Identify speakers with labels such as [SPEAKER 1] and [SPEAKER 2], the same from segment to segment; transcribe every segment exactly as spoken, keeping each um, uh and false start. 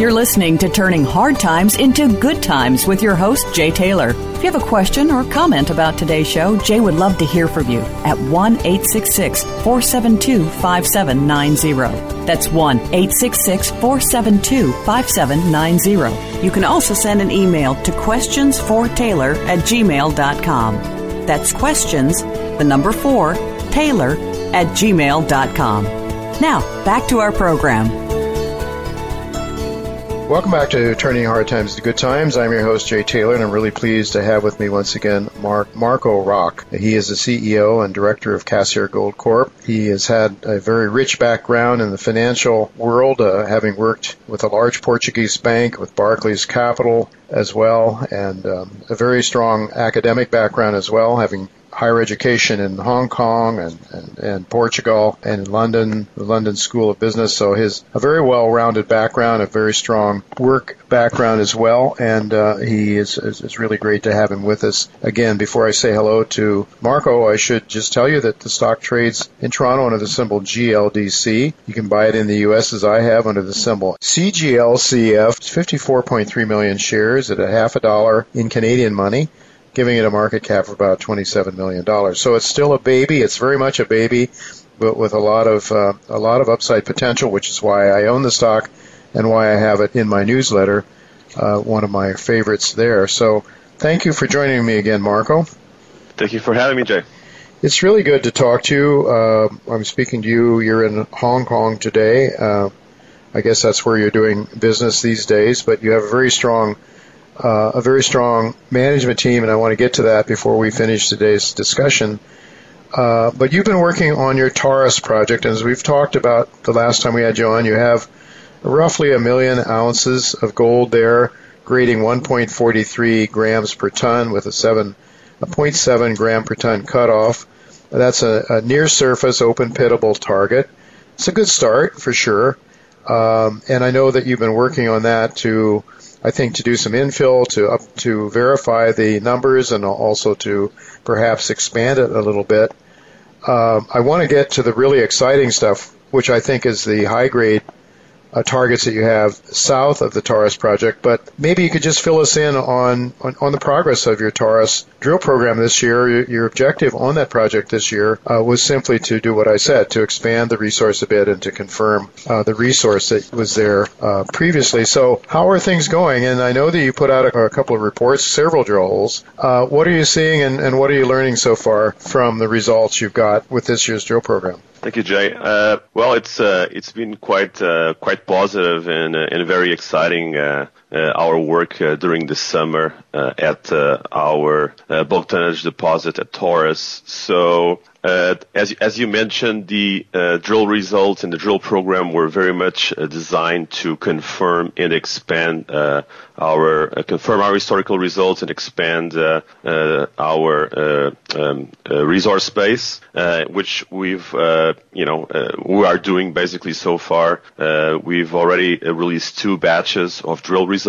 [SPEAKER 1] You're listening to Turning Hard Times into Good Times with your host, Jay Taylor. If you have a question or comment about today's show, Jay would love to hear from you at one eight six six, four seven two, five seven nine zero. That's one eight six six, four seven two, five seven nine zero. You can also send an email to questions for taylor at gmail dot com. That's questions, the number four, Taylor at gmail dot com. Now, back to our program.
[SPEAKER 2] Welcome back to Turning Hard Times into Good Times. I'm your host, Jay Taylor, and I'm really pleased to have with me once again Mark Marco Rock. He is the C E O and Director of Cassiar Gold Corp. He has had a very rich background in the financial world, uh, having worked with a large Portuguese bank, with Barclays Capital as well, and um, a very strong academic background as well, having higher education in Hong Kong and, and, and Portugal and in London, the London School of Business. So his a very well-rounded background, a very strong work background as well, and uh, he is, is, is really great to have him with us. Again, before I say hello to Marco, I should just tell you that the stock trades in Toronto under the symbol G L D C. You can buy it in the U S as I have under the symbol C G L C F. It's fifty-four point three million shares at a half a dollar in Canadian money, giving it a market cap of about twenty-seven million dollars. So it's still a baby. It's very much a baby, but with a lot of uh, a lot of upside potential, which is why I own the stock and why I have it in my newsletter, uh, one of my favorites there. So thank you for joining me again, Marco.
[SPEAKER 3] Thank you for having me, Jay.
[SPEAKER 2] It's really good to talk to you. Uh, I'm speaking to you. You're in Hong Kong today. Uh, I guess that's where you're doing business these days, but you have a very strong Uh, a very strong management team, and I want to get to that before we finish today's discussion. Uh, but you've been working on your Taurus project, and as we've talked about the last time we had you on, you have roughly a million ounces of gold there, grading one point four three grams per ton with a seven, a zero point seven gram per ton cutoff. That's a, a near-surface, open-pittable target. It's a good start, for sure. Um, and I know that you've been working on that to I think to do some infill, to up, to verify the numbers, and also to perhaps expand it a little bit. Um, I want to get to the really exciting stuff, which I think is the high-grade uh, targets that you have south of the Taurus project. But maybe you could just fill us in on, on, on the progress of your Taurus drill program this year. Your, your objective on that project this year uh, was simply to do what I said, to expand the resource a bit and to confirm uh, the resource that was there uh, previously. So how are things going? And I know that you put out a, a couple of reports, several drill holes. Uh, what are you seeing, and, and what are you learning so far from the results you've got with this year's drill program?
[SPEAKER 3] Thank you, Jay. Uh, well, it's uh, it's been quite uh, quite positive and uh, and very exciting. Uh, uh, our work uh, during the summer uh, at uh, our uh, bulk tonnage deposit at Taurus. So, uh, as as you mentioned, the uh, drill results and the drill program were very much uh, designed to confirm and expand uh, our uh, confirm our historical results and expand uh, uh, our uh, um, uh, resource base, uh, which we've uh, you know uh, we are doing basically so far. Uh, we've already uh, released two batches of drill results.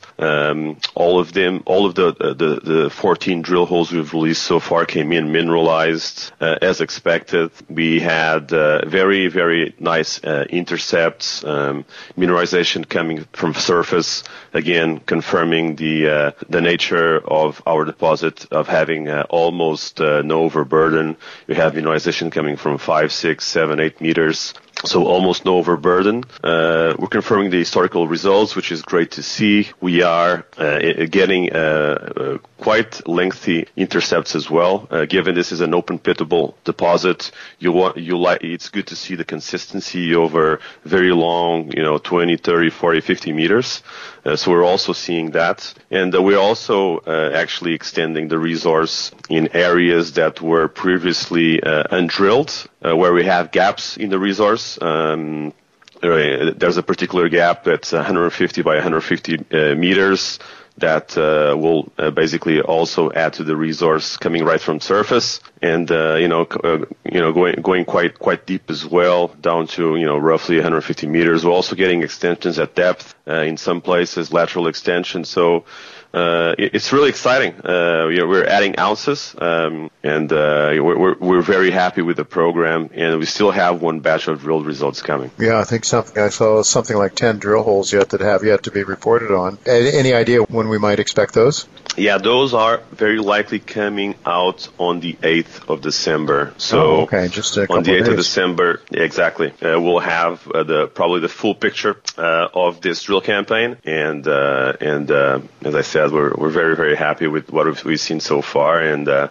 [SPEAKER 3] Um, all of them, all of the, the the fourteen drill holes we've released so far came in mineralized uh, as expected. We had uh, very very nice uh, intercepts, um, mineralization coming from surface. Again, confirming the uh, the nature of our deposit of having uh, almost uh, no overburden. We have mineralization coming from five, six, seven, eight meters. So almost no overburden. Uh, we're confirming the historical results, which is great to see. We are uh, getting uh, uh, quite lengthy intercepts as well. Uh, given this is an open pittable deposit, you want you like it's good to see the consistency over very long, you know, twenty, thirty, forty, fifty meters. Uh, so we're also seeing that, and uh, we're also uh, actually extending the resource in areas that were previously uh, undrilled, uh, where we have gaps in the resource. Um, there's a particular gap that's one hundred fifty by one hundred fifty uh, meters that uh, will uh, basically also add to the resource coming right from surface, and uh, you know, uh, you know, going going quite quite deep as well, down to you know roughly one hundred fifty meters. We're also getting extensions at depth uh, in some places, lateral extension. So uh, it, it's really exciting. Uh, you know, we're adding ounces, um, and uh, we're, we're we're very happy with the program, and we still have one batch of drilled results coming.
[SPEAKER 2] Yeah, I think something I saw something like ten drill holes yet that have yet to be reported on. Any idea when we might expect those?
[SPEAKER 3] Yeah, those are very likely coming out on the eighth of December. So
[SPEAKER 2] oh, okay, just a couple
[SPEAKER 3] on the eighth
[SPEAKER 2] of,
[SPEAKER 3] of December, exactly, uh, we'll have uh, the probably the full picture uh, of this drill campaign. And uh, and uh, as I said, we're we're very very happy with what we've, we've seen so far, and uh,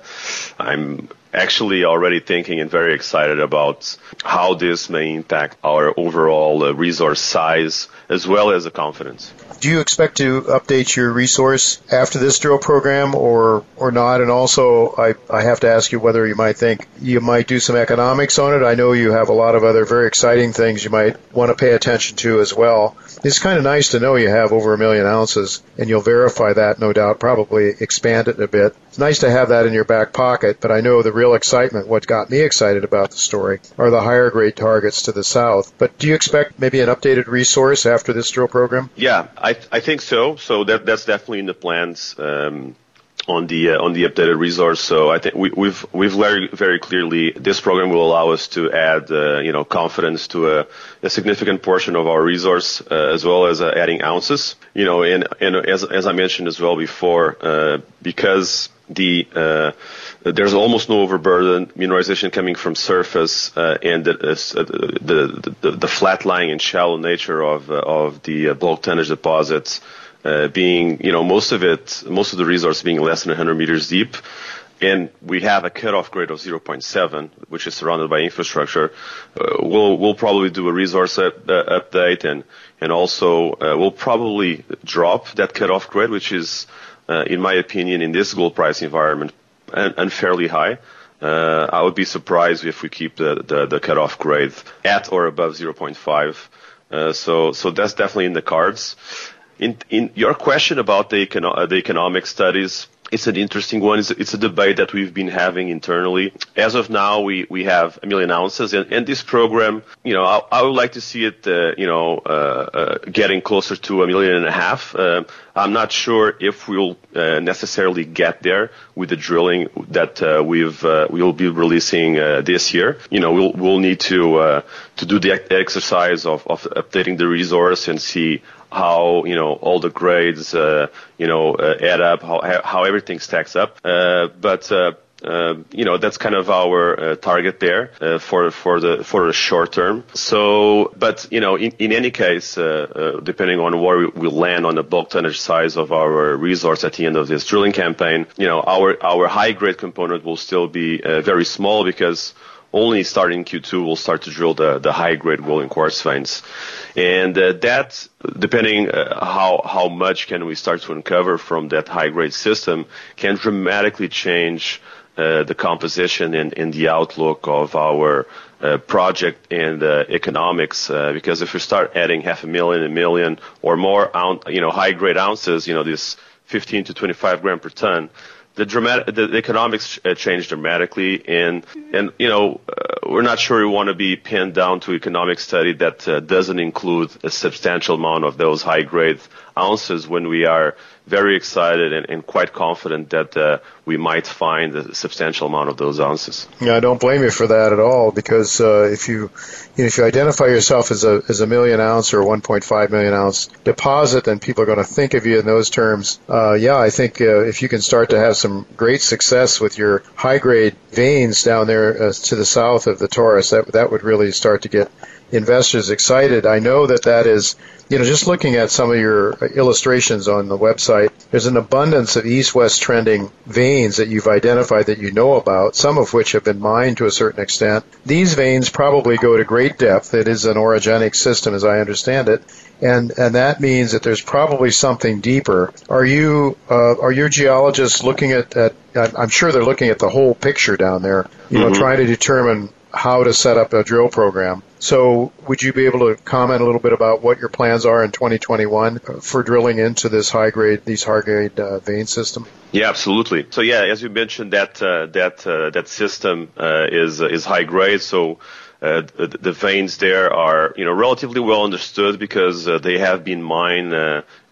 [SPEAKER 3] I'm actually already thinking and very excited about how this may impact our overall uh, resource size as well as the confidence.
[SPEAKER 2] Do you expect to update your resource after this drill program or or not? And also, I, I have to ask you whether you might think you might do some economics on it. I know you have a lot of other very exciting things you might want to pay attention to as well. It's kind of nice to know you have over a million ounces, and you'll verify that, no doubt, probably expand it a bit. It's nice to have that in your back pocket, but I know the real excitement, what got me excited about the story, are the higher grade targets to the south. But do you expect maybe an updated resource after this drill program?
[SPEAKER 3] Yeah, I I think so. So that that's definitely in the plans. Um, on the uh, on the updated resource. So I think we, we've we've very very clearly, this program will allow us to add uh, you know confidence to a, a significant portion of our resource, uh, as well as uh, adding ounces. You know, and and as as I mentioned as well before, uh, because the uh, there's almost no overburden mineralization coming from surface, uh, and the, uh, the the the flat lying and shallow nature of uh, of the uh, bulk tonnage deposits. Uh, being, you know, most of it, most of the resource being less than one hundred meters deep, and we have a cutoff grade of zero point seven, which is surrounded by infrastructure. Uh, we'll we'll probably do a resource up, uh, update, and and also uh, we'll probably drop that cutoff grade, which is, uh, in my opinion, in this gold price environment, un- unfairly high. Uh, I would be surprised if we keep the the, the cutoff grade at or above zero point five. Uh, so so that's definitely in the cards. In, in your question about the, econo- the economic studies, it's an interesting one. It's, it's a debate that we've been having internally. As of now, we, we have a million ounces, and, and this program, you know, I, I would like to see it, uh, you know, uh, uh, getting closer to a million and a half. Uh, I'm not sure if we'll uh, necessarily get there with the drilling that uh, we've uh, we'll be releasing uh, this year. You know, we'll we'll need to uh, to do the exercise of, of updating the resource and see how, you know, all the grades, uh, you know, uh, add up, how how everything stacks up. Uh, but uh, uh, you know, that's kind of our uh, target there uh, for for the for the short term. So, but you know, in, in any case, uh, uh, depending on where we, we land on the bulk tonnage size of our resource at the end of this drilling campaign, you know, our our high grade component will still be uh, very small, because only starting in Q two we'll start to drill the, the high-grade gold and quartz veins. And uh, that, depending uh, how how much can we start to uncover from that high-grade system, can dramatically change uh, the composition and, and the outlook of our uh, project and uh, economics. Uh, because if we start adding half a million, a million, or more, ounce, you know, high-grade ounces, you know, this fifteen to twenty-five gram per ton, The dramatic, the, the economics uh, change dramatically, and and you know uh, we're not sure we want to be pinned down to economic study that uh, doesn't include a substantial amount of those high grade ounces, when we are very excited and, and quite confident that uh, we might find a substantial amount of those ounces.
[SPEAKER 2] Yeah, I don't blame you for that at all, because uh, if you, you know, if you identify yourself as a as a million ounce or one point five million ounce deposit, then people are going to think of you in those terms. Uh, yeah, I think uh, if you can start to have some great success with your high grade veins down there uh, to the south of the Taurus, that that would really start to get investors excited. I know that that is, you know, just looking at some of your illustrations on the website, there's an abundance of east-west trending veins that you've identified that you know about, some of which have been mined to a certain extent. These veins probably go to great depth. It is an orogenic system, as I understand it, and and that means that there's probably something deeper. Are you uh, are your geologists looking at, at, I'm sure they're looking at the whole picture down there, you know, mm-hmm. trying to determine how to set up a drill program. So would you be able to comment a little bit about what your plans are in twenty twenty-one for drilling into this high grade, these high grade uh, vein system?
[SPEAKER 3] Yeah, absolutely. So yeah, as you mentioned, that uh, that uh, that system uh, is uh, is high grade. So uh, the, the veins there are, you know, relatively well understood, because uh, they have been mined uh,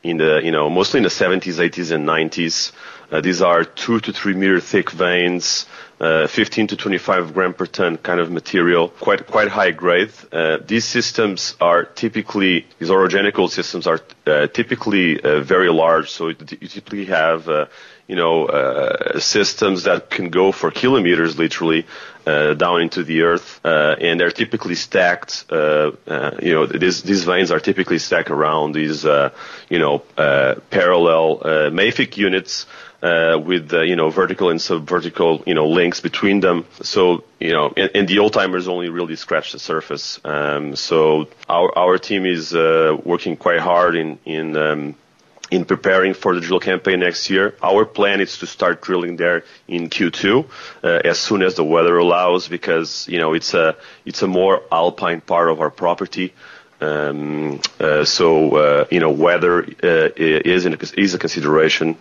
[SPEAKER 3] in the, you know, mostly in the seventies, eighties, and nineties. Uh, these are two to three meter thick veins, uh, fifteen to twenty-five gram per ton kind of material, quite quite high grade. Uh, these systems are typically, these orogenical systems are uh, typically uh, very large, so you typically have, uh, you know, uh, systems that can go for kilometers, literally, uh, down into the earth, uh, and they're typically stacked, uh, uh, you know, these, these veins are typically stacked around these, uh, you know, uh, parallel uh, mafic units, Uh, with, uh, you know, vertical and subvertical, you know, links between them. So, you know, and, and the old timers only really scratch the surface. Um, so our, our team is, uh, working quite hard in, in, um, in preparing for the drill campaign next year. Our plan is to start drilling there in Q two, uh, as soon as the weather allows, because, you know, it's a, it's a more alpine part of our property. Um, uh, so, uh, you know, weather uh, is, in a, is a consideration.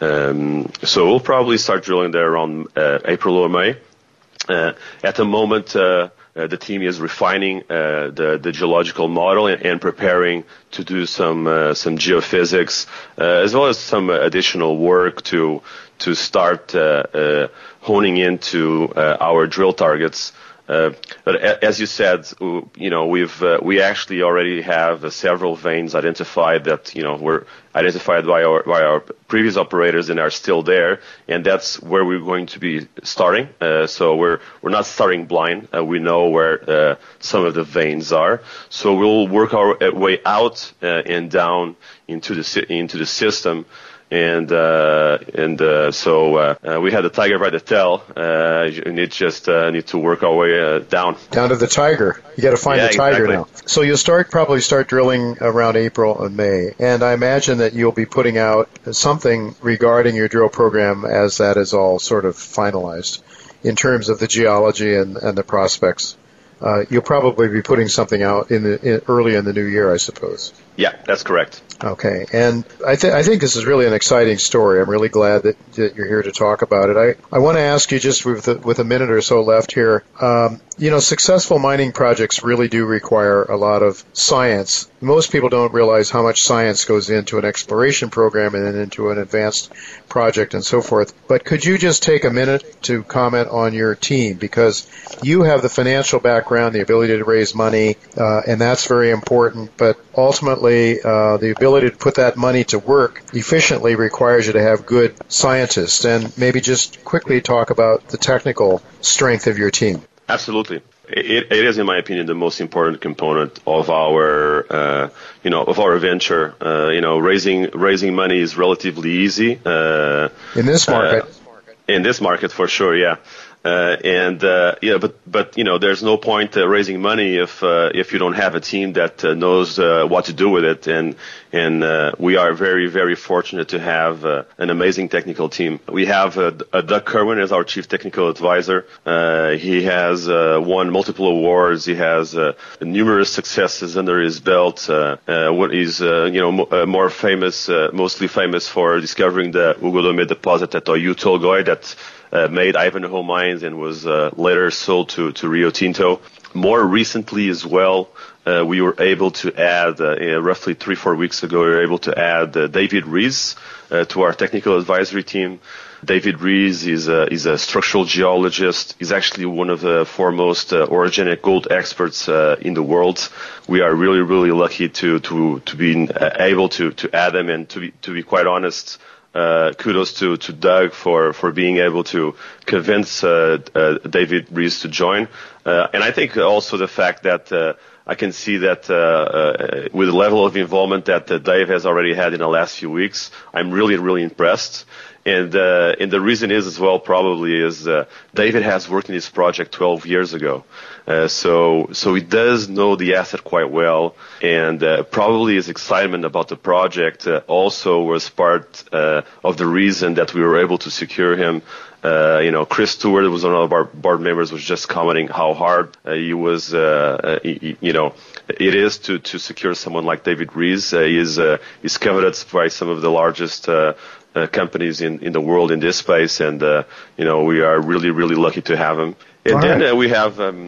[SPEAKER 3] Um, so we'll probably start drilling there around uh, April or May. Uh, at the moment, uh, uh, the team is refining uh, the, the geological model and, and preparing to do some uh, some geophysics, uh, as well as some additional work to to start uh, uh, honing into uh, our drill targets. Uh, but as you said, you know, we've uh, we actually already have uh, several veins identified that, you know, were identified by our by our previous operators and are still there, and that's where we're going to be starting. Uh, so we're we're not starting blind. Uh, we know where uh, some of the veins are, so we'll work our way out uh, and down into the into the system. And uh, and uh, so uh, uh, we had the tiger by the tail. Uh, and it just uh, need to work our way uh, down.
[SPEAKER 2] Down to the tiger. You got to find
[SPEAKER 3] yeah,
[SPEAKER 2] the tiger
[SPEAKER 3] exactly.
[SPEAKER 2] now. So you'll start probably start drilling around April and May, and I imagine that you'll be putting out something regarding your drill program as that is all sort of finalized in terms of the geology and, and the prospects. Uh, you'll probably be putting something out in the in, early in the new year, I suppose.
[SPEAKER 3] Yeah, that's correct.
[SPEAKER 2] Okay, and I, th- I think this is really an exciting story. I'm really glad that, that you're here to talk about it. I, I want to ask you, just with, the, with a minute or so left here, um, you know, successful mining projects really do require a lot of science. Most people don't realize how much science goes into an exploration program and then into an advanced project and so forth. But could you just take a minute to comment on your team? Because you have the financial background, the ability to raise money, uh, and that's very important. But ultimately, uh, the ability to put that money to work efficiently requires you to have good scientists. And maybe just quickly talk about the technical strength of your team.
[SPEAKER 3] Absolutely. It, it is, in my opinion, the most important component of our, uh, you know, of our venture. Uh, you know, raising raising money is relatively easy. Uh,
[SPEAKER 2] in this market.
[SPEAKER 3] Uh, in this market, for sure, yeah. Uh, and uh, yeah, but but you know, there's no point uh, raising money if uh, if you don't have a team that uh, knows uh, what to do with it. And and uh, we are very very fortunate to have uh, an amazing technical team. We have uh, uh, Doug Kerwin as our chief technical advisor. Uh, he has uh, won multiple awards. He has uh, numerous successes under his belt. Uh, uh, what is uh, you know mo- uh, more famous, uh, mostly famous for discovering the Hugo Dome deposit at Oyu Tolgoi that Uh, made Ivanhoe Mines and was uh, later sold to, to Rio Tinto. More recently as well, uh, we were able to add, uh, roughly three, four weeks ago, we were able to add uh, David Rees uh, to our technical advisory team. David Rees is a, is a structural geologist. He's actually one of the foremost uh, orogenic gold experts uh, in the world. We are really, really lucky to to to be uh, able to to add him, and to be to be quite honest, Uh, kudos to, to Doug for, for being able to convince uh, uh, David Rees to join. Uh, and I think also the fact that uh, I can see that uh, uh, with the level of involvement that uh, Dave has already had in the last few weeks, I'm really, really impressed. And uh, and the reason is as well probably is uh, David has worked in this project twelve years ago, uh, so so he does know the asset quite well, and uh, probably his excitement about the project uh, also was part uh, of the reason that we were able to secure him. Uh, you know, Chris Stewart, who was one of our board members, was just commenting how hard uh, he was. Uh, uh, he, you know, it is to to secure someone like David Rees. Uh, he is uh, he's coveted by some of the largest Uh, Uh, companies in, in the world in this space, and uh, you know, we are really really lucky to have him. And
[SPEAKER 2] All
[SPEAKER 3] then
[SPEAKER 2] right.
[SPEAKER 3] uh, we have um,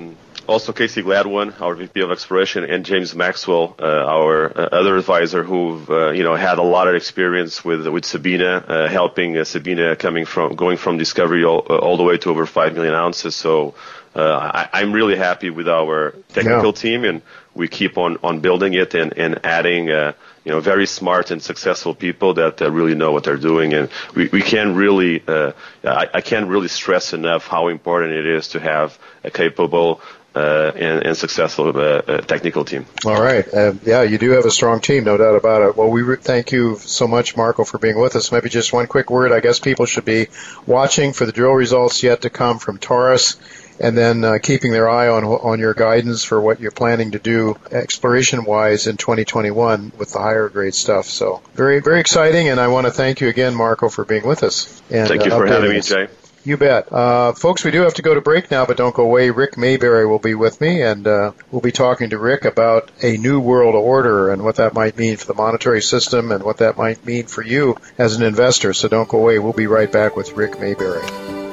[SPEAKER 3] also Casey Gladwin, our V P of Exploration, and James Maxwell, uh, our uh, other advisor, who've uh, you know had a lot of experience with with Sabina, uh, helping uh, Sabina coming from going from discovery all, uh, all the way to over five million ounces. So uh, I, I'm really happy with our technical yeah. team, and we keep on, on building it and and adding. Uh, You know, very smart and successful people that uh, really know what they're doing, and we we can really, uh, I, I can't really stress enough how important it is to have a capable uh, and, and successful uh, uh, technical team.
[SPEAKER 2] All right, uh, yeah, you do have a strong team, no doubt about it. Well, we re- thank you so much, Marco, for being with us. Maybe just one quick word. I guess people should be watching for the drill results yet to come from Taurus. And then uh, keeping their eye on on your guidance for what you're planning to do exploration-wise in twenty twenty-one with the higher grade stuff. So very, very exciting, and I want to thank you again, Marco, for being with us. And,
[SPEAKER 3] thank you
[SPEAKER 2] uh,
[SPEAKER 3] for having me,
[SPEAKER 2] us.
[SPEAKER 3] Jay.
[SPEAKER 2] You bet. Uh, folks, we do have to go to break now, but don't go away. Rick Mayberry will be with me, and uh, we'll be talking to Rick about a new world order and what that might mean for the monetary system and what that might mean for you as an investor. So don't go away. We'll be right back with Rick Mayberry.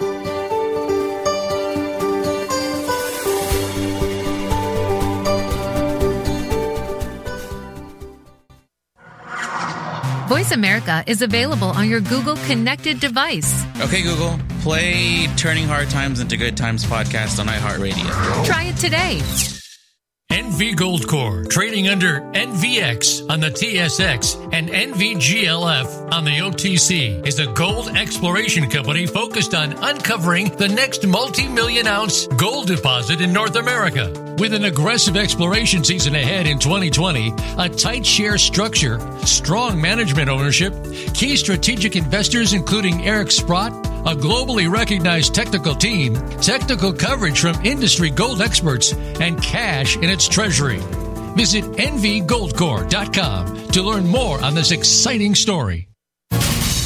[SPEAKER 4] Voice America is available on your Google connected device.
[SPEAKER 5] Okay, Google, play Turning Hard Times into Good Times podcast on iHeartRadio.
[SPEAKER 4] Try it today.
[SPEAKER 6] N V Gold Corp, trading under N V X on the T S X and N V G L F on the O T C, is a gold exploration company focused on uncovering the next multi-million ounce gold deposit in North America. With an aggressive exploration season ahead in twenty twenty, a tight share structure, strong management ownership, key strategic investors including Eric Sprott, a globally recognized technical team, technical coverage from industry gold experts, and cash in its treasury. Visit N V gold corp dot com to learn more on this exciting story.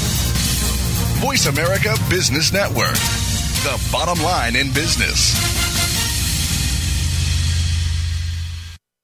[SPEAKER 7] Voice America Business Network, the bottom line in business.